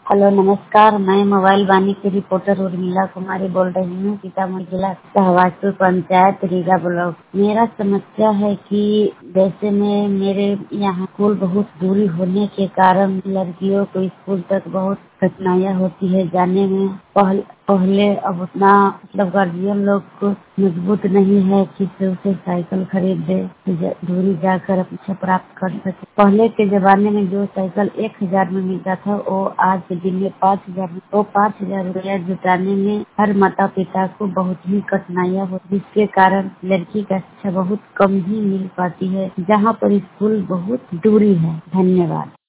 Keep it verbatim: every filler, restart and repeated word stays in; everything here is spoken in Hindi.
हेलो नमस्कार, मैं मोबाइल वाणी की रिपोर्टर उर्मिला कुमारी बोल रही हूँ। सीतामढ़ी जिला सहवाजपुर पंचायत रीगा ब्लॉक। मेरा समस्या है कि जैसे में मेरे यहाँ स्कूल बहुत दूरी होने के कारण लड़कियों को स्कूल तक बहुत कठिनाइयाँ होती है जाने में। पहले पहले अब उतना मतलब गार्जियन लोग को मजबूत नहीं है कि उसे साइकिल खरीद दे, दूरी जाकर शिक्षा प्राप्त कर सके। पहले के जमाने में जो साइकिल एक हजार में मिलता था वो आज के दिन में पाँच हजार में वो पाँच हजार रुपया जुटाने में हर माता पिता को बहुत ही कठिनाइयाँ होती, जिसके कारण लड़की का शिक्षा बहुत कम ही मिल पाती है, जहाँ पर स्कूल बहुत दूरी है। धन्यवाद।